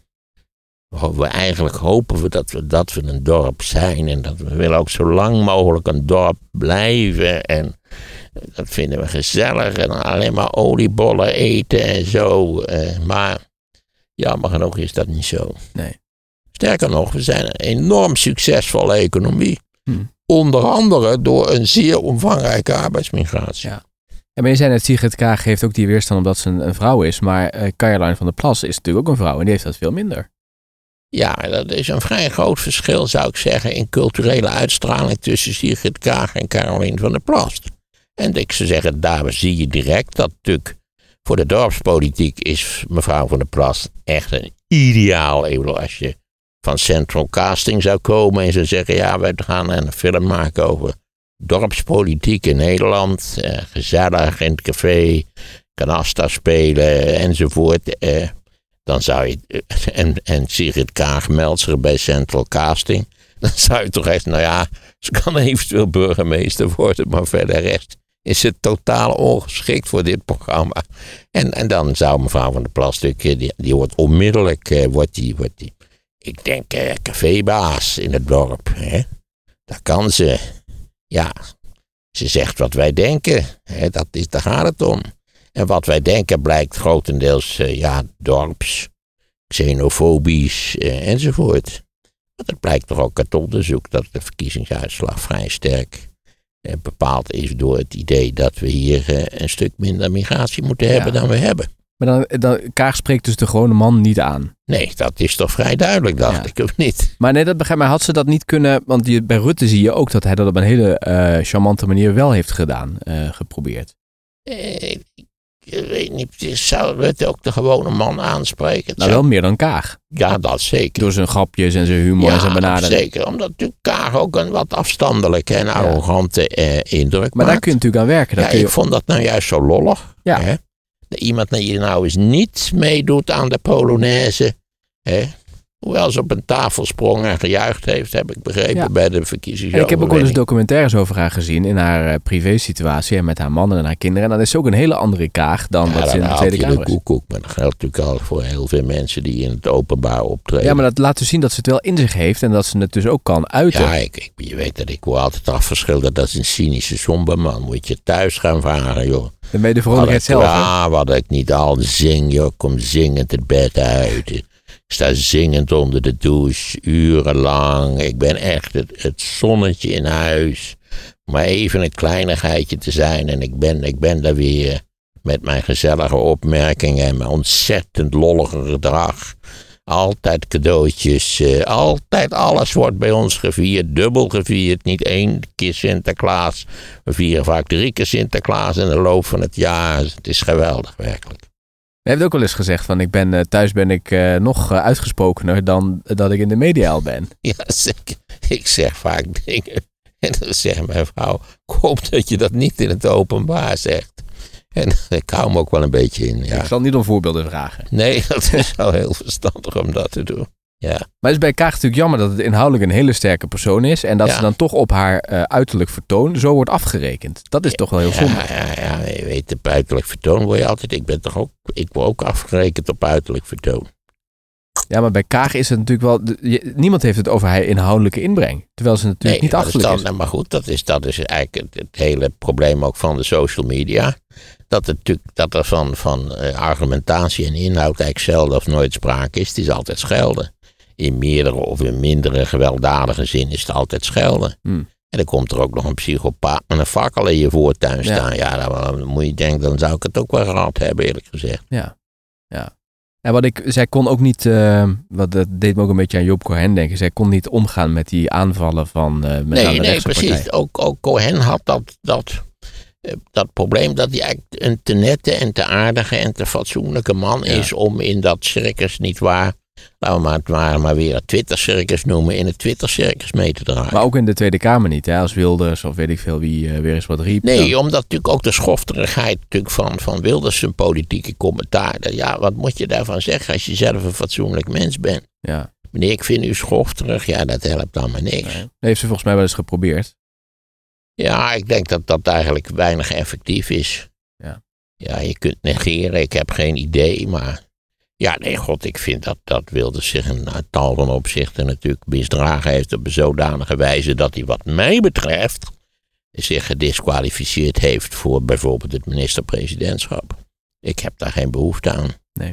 We eigenlijk hopen we dat, we dat we een dorp zijn. En dat we willen ook zo lang mogelijk een dorp blijven. En dat vinden we gezellig. En alleen maar oliebollen eten en zo. Maar jammer genoeg is dat niet zo. Nee. Sterker nog, we zijn een enorm succesvolle economie. Hm. Onder andere door een zeer omvangrijke arbeidsmigratie. Ja. Ja, maar je zei net, Sigrid Kaag heeft ook die weerstand omdat ze een, een vrouw is. Maar uh, Caroline van der Plas is natuurlijk ook een vrouw en die heeft dat veel minder. Ja, dat is een vrij groot verschil, zou ik zeggen, in culturele uitstraling tussen Sigrid Kaag en Caroline van der Plas. En ik zou zeggen, daar zie je direct dat natuurlijk voor de dorpspolitiek is mevrouw van der Plas echt een ideaal. Als je van Central Casting zou komen en zou zeggen, ja, we gaan een film maken over dorpspolitiek in Nederland. Eh, gezellig in het café, canasta spelen enzovoort. Eh, dan zou je, en, en Sigrid Kaag meldt zich bij Central Casting. Dan zou je toch echt, nou ja, ze kan eventueel burgemeester worden, maar verder rest is het totaal ongeschikt voor dit programma. En, en dan zou mevrouw van der Plas, die, die wordt onmiddellijk, eh, wordt die, wordt die, ik denk, eh, cafébaas in het dorp. Hè? Daar kan ze, ja, ze zegt wat wij denken. Hè? Dat is, daar gaat het om. En wat wij denken blijkt grotendeels, uh, ja, dorps, xenofobisch uh, enzovoort. Maar dat blijkt toch ook uit onderzoek dat de verkiezingsuitslag vrij sterk uh, bepaald is door het idee dat we hier uh, een stuk minder migratie moeten hebben ja. dan we hebben. Maar dan, dan, Kaag spreekt dus de gewone man niet aan. Nee, dat is toch vrij duidelijk, dacht ja. ik, of niet? Maar nee, dat begrijp maar had ze dat niet kunnen, want die, bij Rutte zie je ook dat hij dat op een hele uh, charmante manier wel heeft gedaan, uh, geprobeerd. Eh, Ik weet niet, zou Rutte ook de gewone man aanspreken? Nou, wel meer dan Kaag. Ja, dat zeker. Door zijn grapjes en zijn humor ja, en zijn benadering. Zeker, omdat natuurlijk Kaag ook een wat afstandelijke en arrogante ja. eh, indruk maakt. Maar daar kun je natuurlijk aan werken. Ja, kun je... ik vond dat nou juist zo lollig. Ja. Hè? Dat iemand die nou eens niet meedoet aan de Polonaise. Hè? Hoewel ze op een tafel sprong en gejuicht heeft, heb ik begrepen ja. bij de verkiezingen. Ik heb ook wel eens documentaires over haar gezien in haar uh, privésituatie en met haar mannen en haar kinderen. En dan is ze ook een hele andere Kaag dan ja, wat ze in de Tweede Kamer is. Koekoek, maar dat geldt natuurlijk al voor heel veel mensen die in het openbaar optreden. Ja, maar dat laat dus zien dat ze het wel in zich heeft en dat ze het dus ook kan uiten. Ja, ik, ik, je weet dat ik word altijd afgeschilderd. Dat is een cynische somberman. Moet je thuis gaan vragen, joh. Dan ben je de vrolijkheid zelf. Ja, wat ik niet al zing, joh. Kom zingend het bed uit. Ik sta zingend onder de douche, urenlang. Ik ben echt het, het zonnetje in huis. Maar even een kleinigheidje te zijn. En ik ben, ik ben daar weer met mijn gezellige opmerkingen en mijn ontzettend lollige gedrag. Altijd cadeautjes. Uh, altijd alles wordt bij ons gevierd. Dubbel gevierd. Niet één keer Sinterklaas. We vieren vaak drie keer Sinterklaas in de loop van het jaar. Het is geweldig, werkelijk. Je hebt ook wel eens gezegd van ik ben thuis ben ik uh, nog uh, uitgesprokener dan dat ik in de media al ben. Ja, zeker. ik zeg vaak dingen. En dan zegt mijn vrouw, ik hoop dat je dat niet in het openbaar zegt. En ik hou me ook wel een beetje in. Ja. Ik zal niet om voorbeelden vragen. Nee, dat is wel heel verstandig om dat te doen. Ja. Maar het is bij Kaag natuurlijk jammer dat het inhoudelijk een hele sterke persoon is. En dat Ja. ze dan toch op haar uh, uiterlijk vertoon zo wordt afgerekend. Dat is toch wel heel zonde. Ja, ja, ja, je weet, op uiterlijk vertoon word je altijd. Ik ben toch ook, ik word ook afgerekend op uiterlijk vertoon. Ja, maar bij Kaag is het natuurlijk wel... de- je- niemand heeft het over haar inhoudelijke inbreng. Terwijl ze natuurlijk niet maar dat is achterlijk dan- is. Maar goed, dat is, dat is eigenlijk het, het hele probleem ook van de social media. Dat, het, natuurlijk- dat er van, van uh, argumentatie en inhoud eigenlijk zelden of nooit sprake is. Het is altijd schelden. In meerdere of in mindere gewelddadige zin is het altijd schelden. Hmm. En dan komt er ook nog een psychopaat met een fakkel in je voortuin Ja. staan. Ja, dan moet je denken, dan zou ik het ook wel gehad hebben, eerlijk gezegd. Ja, ja. En wat ik... Zij kon ook niet... Uh, wat, dat deed me ook een beetje aan Job Cohen denken. Zij kon niet omgaan met die aanvallen van... Uh, met Nee, de nee, rechtse precies. partij. Ook, ook Cohen had dat, dat, eh, dat probleem dat hij eigenlijk een te nette en te aardige en te fatsoenlijke man Ja. is om in dat circus, nietwaar, laten we maar, het maar, maar weer het Twitter-circus noemen, in het Twitter-circus mee te draaien. Maar ook in de Tweede Kamer niet. Hè? Als Wilders of weet ik veel wie uh, weer eens wat riep. Nee, dan- omdat natuurlijk ook de schofterigheid natuurlijk van, van Wilders zijn politieke commentaar. dat- Ja, wat moet je daarvan zeggen als je zelf een fatsoenlijk mens bent? Ja. Meneer, ik vind u schofterig. Ja, dat helpt dan maar niks. Nee. Dat heeft ze volgens mij wel eens geprobeerd. Ja, ik denk dat dat eigenlijk weinig effectief is. Ja. Ja, je kunt negeren, ik heb geen idee, maar... Ja, nee, god, ik vind dat, dat Wilders zich in tal van opzichten natuurlijk misdragen heeft op een zodanige wijze dat hij wat mij betreft zich gedisqualificeerd heeft voor bijvoorbeeld het minister-presidentschap. Ik heb daar geen behoefte aan.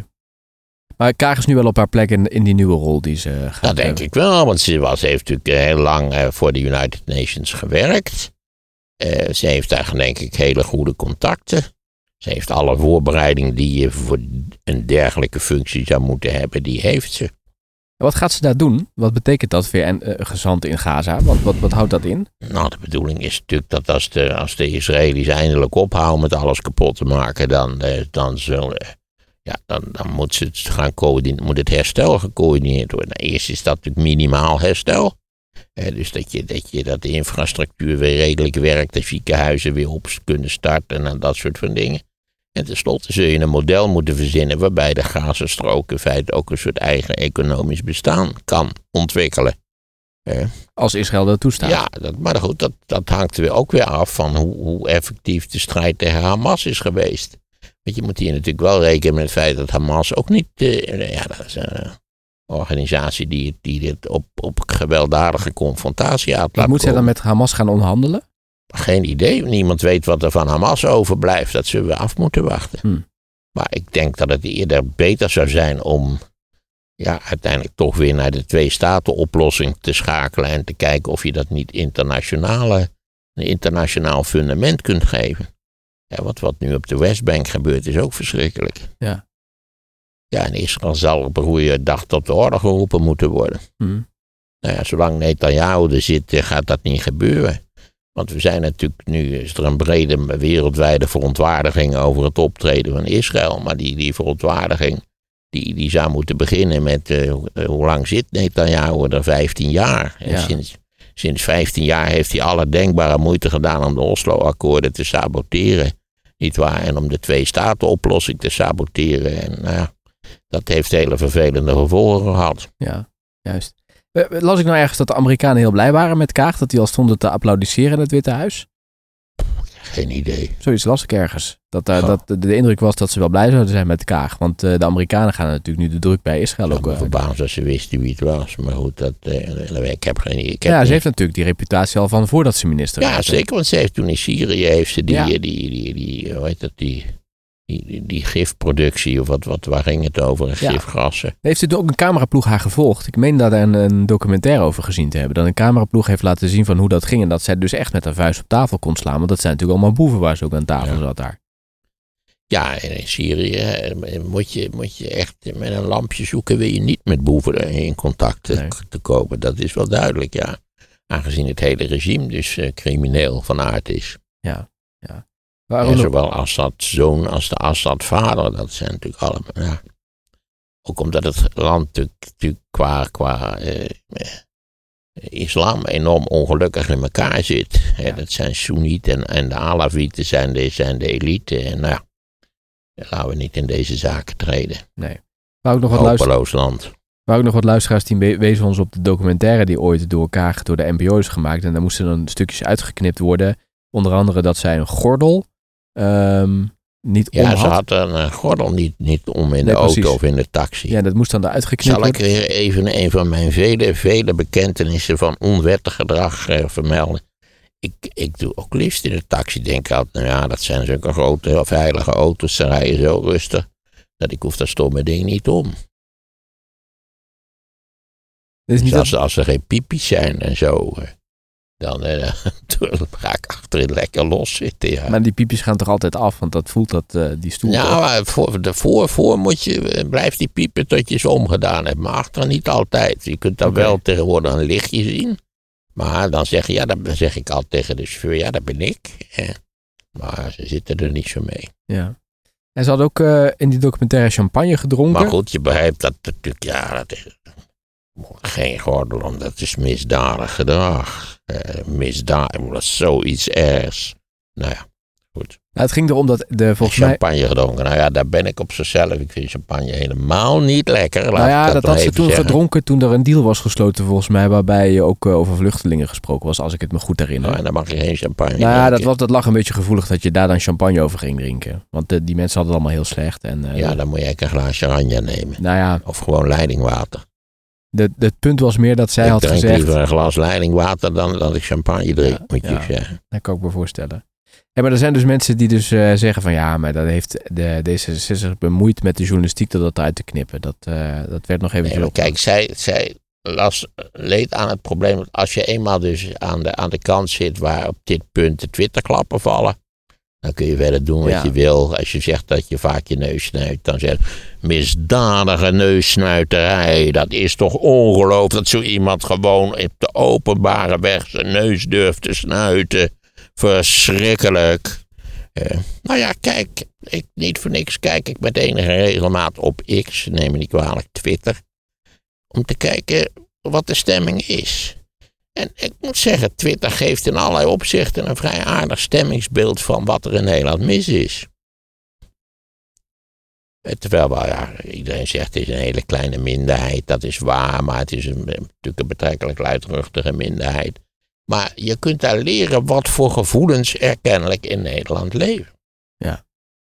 Maar Kaag is nu wel op haar plek in, in die nieuwe rol die ze gaat Dat denk hebben. ik wel, want ze was, heeft natuurlijk heel lang eh, voor de United Nations gewerkt. Eh, ze heeft daar denk ik hele goede contacten. Ze heeft alle voorbereiding die je voor een dergelijke functie zou moeten hebben, die heeft ze. Wat gaat ze daar doen? Wat betekent dat V N-gezant in Gaza? Wat, wat, wat houdt dat in? Nou, de bedoeling is natuurlijk dat als de, als de Israëli's eindelijk ophouden met alles kapot te maken, dan, eh, dan, zullen, ja, dan, dan moet, ze het gaan coördineren, moet het herstel gecoördineerd worden. Nou, eerst is dat natuurlijk minimaal herstel. Eh, dus dat, je, dat, je, dat de infrastructuur weer redelijk werkt, de ziekenhuizen weer op kunnen starten en dat soort van dingen. En tenslotte zul je een model moeten verzinnen waarbij de Gazastrook in feite ook een soort eigen economisch bestaan kan ontwikkelen. Eh, Als Israël dat toestaat. ja, dat, maar goed, dat, dat hangt er weer ook weer af van hoe, hoe effectief de strijd tegen Hamas is geweest. Want je moet hier natuurlijk wel rekenen met het feit dat Hamas ook niet... Uh, ja, dat is een organisatie die, die dit op, op gewelddadige confrontatie uit Wat laat moet zij dan komen. met Hamas gaan onderhandelen? Geen idee. Niemand weet wat er van Hamas overblijft. Dat zullen we af moeten wachten. Hmm. Maar ik denk dat het eerder beter zou zijn om ja, uiteindelijk toch weer naar de twee-staten-oplossing te schakelen en te kijken of je dat niet internationale, een internationaal fundament kunt geven. Ja, wat, wat nu op de Westbank gebeurt is ook verschrikkelijk. Ja. Ja, en Israël zal op een goede dag tot de orde geroepen moeten worden. Hmm. Nou ja, zolang Netanyahu er zit, gaat dat niet gebeuren. Want we zijn natuurlijk, nu is er een brede wereldwijde verontwaardiging over het optreden van Israël. Maar die, die verontwaardiging, die, die zou moeten beginnen met, uh, hoe lang zit Netanyahu er? vijftien jaar. En Ja. sinds, sinds vijftien jaar heeft hij alle denkbare moeite gedaan om de Oslo-akkoorden te saboteren. Niet waar? En om de twee-staten-oplossing te saboteren. En nou ja, dat heeft hele vervelende gevolgen gehad. Ja, juist. Eh, Las ik nou ergens dat de Amerikanen heel blij waren met Kaag? Dat die al stonden te applaudisseren in het Witte Huis? Geen idee. Zoiets las ik ergens. Dat, uh, Oh. dat de, de indruk was dat ze wel blij zouden zijn met Kaag. Want uh, de Amerikanen gaan natuurlijk nu de druk bij Israël Ik ook... me Uh, verbaasd als ze wisten wie het was. Maar goed, dat, uh, ik heb geen idee. Ik heb ja, niet- ze heeft natuurlijk die reputatie al van voordat ze minister Ja, werd. zeker, want ze heeft toen in Syrië heeft ze die, Ja. die, die, die, die, hoe heet dat, die, die, die, die gifproductie, of wat, wat, waar ging het over, Ja. gifgassen. Heeft ze ook een cameraploeg haar gevolgd? Ik meen daar een, een documentaire over gezien te hebben. Dat een cameraploeg heeft laten zien van hoe dat ging. En dat zij dus echt met haar vuist op tafel kon slaan. Want dat zijn natuurlijk allemaal boeven waar ze ook aan tafel Ja. zat daar. Ja, en in Syrië eh, moet je, moet je echt met een lampje zoeken, wil je niet met boeven in contact te, Nee. te komen. Dat is wel duidelijk, ja. Aangezien het hele regime dus uh, crimineel van aard is. Ja, ja. En Waarom zowel Assad zoon als de Assad vader, dat zijn natuurlijk allemaal, ja. Ook omdat het land natuurlijk, natuurlijk qua, qua eh, islam enorm ongelukkig in elkaar zit. Hè, ja. Dat zijn Soenieten en, en de Alawieten zijn de, zijn de elite. En nou ja, laten we niet in deze zaken treden. Nee. Wou ik nog wat Hopeloos luister- land. Wou ik nog wat luisteraars die we- wezen ons op de documentaire die ooit door elkaar door de N P O is gemaakt. En daar moesten dan stukjes uitgeknipt worden. Onder andere dat zij een gordel um, niet om Ja, had. ze had een uh, gordel niet, niet om in Nee, de auto precies. of in de taxi. Ja, dat moest dan eruit geknipt Zal ik worden. weer even een van mijn vele, vele bekentenissen van onwettig gedrag uh, vermelden. Ik, ik doe ook liefst in de taxi. Denk altijd, nou ja, dat zijn zulke grote of veilige auto's. Ze rijden zo rustig. Dat ik hoef dat stomme ding niet om. Dit is niet Dus als, dat- als er geen piepjes zijn en zo, uh, dan, uh, dan ga ik achterin lekker los zitten. Ja. Maar die piepjes gaan toch altijd af, want dat voelt dat, uh, die stoel. Nou, toch? maar voor, de voor, voor moet je, blijft die piepen tot je ze omgedaan hebt. Maar achter niet altijd. Je kunt dan Oké. wel tegenwoordig een lichtje zien. Maar dan zeg, je, ja, dan zeg ik al tegen de chauffeur, ja, dat ben ik. Eh, maar ze zitten er niet zo mee. Ja. En ze had ook uh, in die documentaire champagne gedronken. Maar goed, je begrijpt dat natuurlijk, ja, dat is geen gordel, om, dat is misdadig gedrag. Uh, misdadig, dat is zoiets ergs. Nou ja, goed. Nou, het ging erom dat de volgens mij. Champagne gedronken. Nou ja, daar ben ik op zichzelf. Ik vind champagne helemaal niet lekker. Laat Nou ja, ik dat, dat, had nog ze even toen zeggen. gedronken toen er een deal was gesloten volgens mij, waarbij je ook uh, over vluchtelingen gesproken was, als ik het me goed herinner. Nou, en dan mag je geen champagne Nou ja, dat, drinken. was, dat lag een beetje gevoelig dat je daar dan champagne over ging drinken. Want uh, die mensen hadden het allemaal heel slecht. En, uh, Ja, dan moet je een glaasje oranje nemen. Nou ja, Of gewoon leidingwater. de, het punt was meer dat zij ik had drink gezegd. liever een glas leidingwater dan dat ik champagne drink, Ja, moet je ja. zeggen. Dat kan ik me voorstellen. Ja, maar er zijn dus mensen die dus uh, zeggen van ja, maar dat heeft de D zesenzestig bemoeid met de journalistiek door dat eruit te knippen. Dat, uh, dat werd nog even Nee, maar kijk, zij, zij las, leed aan het probleem dat als je eenmaal dus aan de, aan de kant zit waar op dit punt de Twitterklappen vallen, dan kun je verder doen wat Ja. je wil. Als je zegt dat je vaak je neus snuit, dan zegt misdadige neussnuiterij. Dat is toch ongelooflijk dat zo iemand gewoon op de openbare weg zijn neus durft te snuiten. Verschrikkelijk. Uh, nou ja, kijk, ik, niet voor niks kijk ik met enige regelmaat op X, neem me niet kwalijk, Twitter, om te kijken wat de stemming is. En ik moet zeggen, Twitter geeft in allerlei opzichten een vrij aardig stemmingsbeeld van wat er in Nederland mis is. Terwijl wel, ja, iedereen zegt het is een hele kleine minderheid, dat is waar, maar het is een, natuurlijk een betrekkelijk luidruchtige minderheid. Maar je kunt daar leren wat voor gevoelens er kennelijk in Nederland leven. Ja.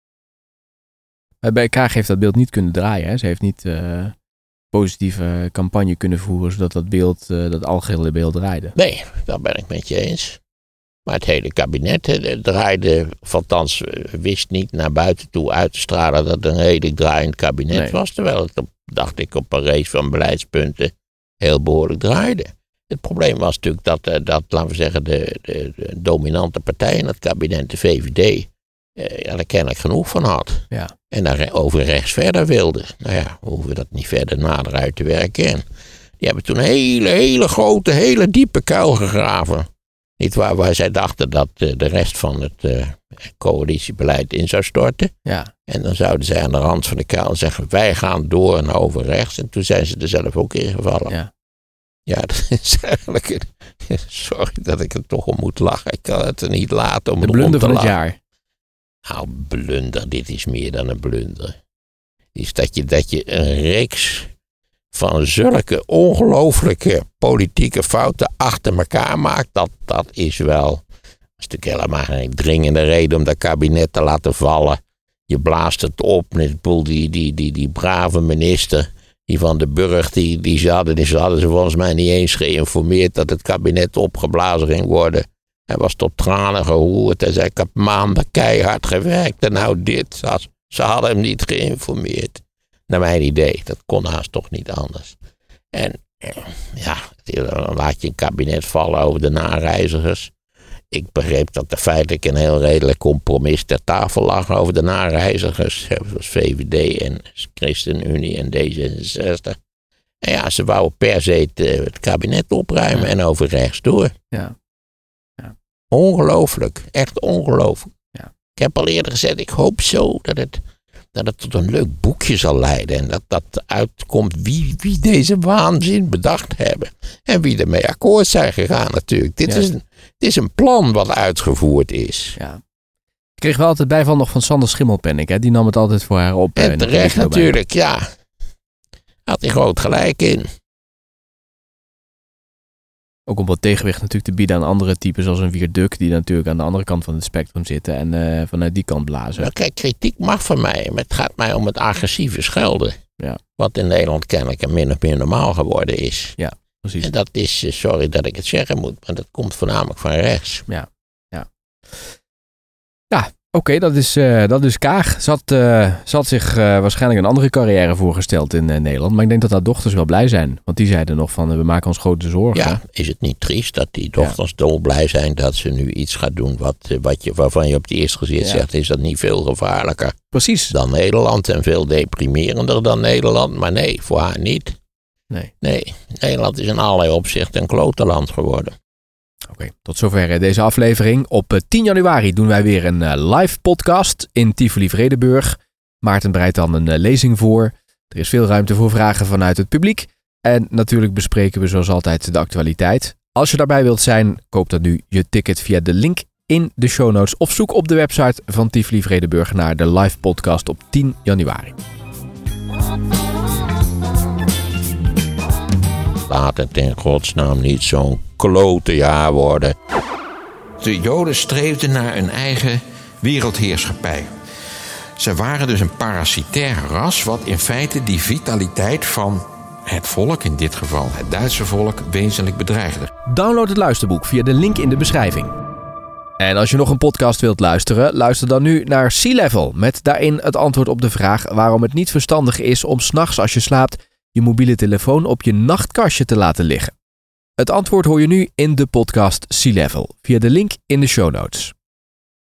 Bij Kaag heeft dat beeld niet kunnen draaien. Hè? Ze heeft niet uh, positieve campagne kunnen voeren, zodat dat beeld, uh, dat algehele beeld draaide. Nee, dat ben ik met je eens. Maar het hele kabinet he, draaide, althans wist niet naar buiten toe uit te stralen dat het een redelijk draaiend kabinet Nee. was. Terwijl het, op, dacht ik, op een race van beleidspunten heel behoorlijk draaide. Het probleem was natuurlijk dat, uh, dat laten we zeggen, de, de, de dominante partij in het kabinet, de V V D, uh, ja, er kennelijk genoeg van had. Ja. En daar over rechts verder wilde. Nou ja, we hoeven dat niet verder nader uit te werken. En die hebben toen een hele, hele grote, hele diepe kuil gegraven. Niet waar, waar zij dachten dat uh, de rest van het uh, coalitiebeleid in zou storten. Ja. En dan zouden zij aan de rand van de kuil zeggen, wij gaan door naar over rechts. En toen zijn ze er zelf ook in gevallen. Ja. Ja, dat is eigenlijk... Een, sorry dat ik er toch om moet lachen. Ik kan het er niet laten om De erom blunder te van het lachen. jaar. Nou, blunder, dit is meer dan een blunder. Is dat je, dat je een reeks van zulke ongelooflijke politieke fouten achter elkaar maakt, dat, dat is wel... Dat is natuurlijk helemaal geen dringende reden om dat kabinet te laten vallen. Je blaast het op. Die, die, die, die, die brave minister, die van de Burg, die, die ze hadden, die hadden ze volgens mij niet eens geïnformeerd dat het kabinet opgeblazen ging worden. Hij was tot tranen geroerd. Hij zei, ik heb maanden keihard gewerkt en nou dit. Ze hadden hem niet geïnformeerd. Naar mijn idee, dat kon haast toch niet anders. En ja, dan laat je een kabinet vallen over de nareizigers. Ik begreep dat er feitelijk een heel redelijk compromis ter tafel lag over de nareizigers. Zoals V V D en ChristenUnie en D zesenzestig. En ja, ze wouden per se het, het kabinet opruimen ja. en over rechts door. Ja. Ja. Ongelooflijk, echt ongelooflijk. Ja. Ik heb al eerder gezegd, ik hoop zo dat het... dat het tot een leuk boekje zal leiden. En dat dat uitkomt wie, wie deze waanzin bedacht hebben. En wie ermee akkoord zijn gegaan natuurlijk. Dit Ja. is een, dit is een plan wat uitgevoerd is. Ja. Ik kreeg wel altijd bijval nog van Sander Schimmelpenninck. Hè? Die nam het altijd voor haar op. eh, in En de terecht radio bij. natuurlijk, ja. Had hij groot gelijk in. Ook om wat tegenwicht natuurlijk te bieden aan andere types zoals een Wierduk. Die natuurlijk aan de andere kant van het spectrum zitten. En uh, vanuit die kant blazen. Nou, kijk, kritiek mag van mij. Maar het gaat mij om het agressieve schelden. Ja. Wat in Nederland kennelijk min of meer normaal geworden is. Ja, precies. En dat is, uh, sorry dat ik het zeggen moet. Maar dat komt voornamelijk van rechts. Ja, ja. Ja, oké, okay, dat, is, uh, dat is Kaag. Ze had, uh, ze had zich uh, waarschijnlijk een andere carrière voorgesteld in uh, Nederland. Maar ik denk dat haar dochters wel blij zijn. Want die zeiden nog van, uh, we maken ons grote zorgen. Ja, is het niet triest dat die dochters ja. dolblij zijn dat ze nu iets gaat doen wat, wat je, waarvan je op het eerste gezicht ja. zegt, is dat niet veel gevaarlijker Precies. dan Nederland en veel deprimerender dan Nederland. Maar nee, voor haar niet. Nee. Nee, Nederland is in allerlei opzichten een klote land geworden. Oké, okay, tot zover deze aflevering. Op tien januari doen wij weer een live podcast in Tivoli Vredenburg. Maarten bereidt dan een lezing voor. Er is veel ruimte voor vragen vanuit het publiek. En natuurlijk bespreken we zoals altijd de actualiteit. Als je daarbij wilt zijn, koop dan nu je ticket via de link in de show notes. Of zoek op de website van Tivoli Vredenburg naar de live podcast op tien januari. Laat het in godsnaam niet zo'n klote jaar worden. De Joden streefden naar een eigen wereldheerschappij. Ze waren dus een parasitair ras wat in feite die vitaliteit van het volk, in dit geval het Duitse volk, wezenlijk bedreigde. Download het luisterboek via de link in de beschrijving. En als je nog een podcast wilt luisteren, luister dan nu naar Sea Level. Met daarin het antwoord op de vraag waarom het niet verstandig is om 's nachts als je slaapt je mobiele telefoon op je nachtkastje te laten liggen. Het antwoord hoor je nu in de podcast Sea Level via de link in de show notes.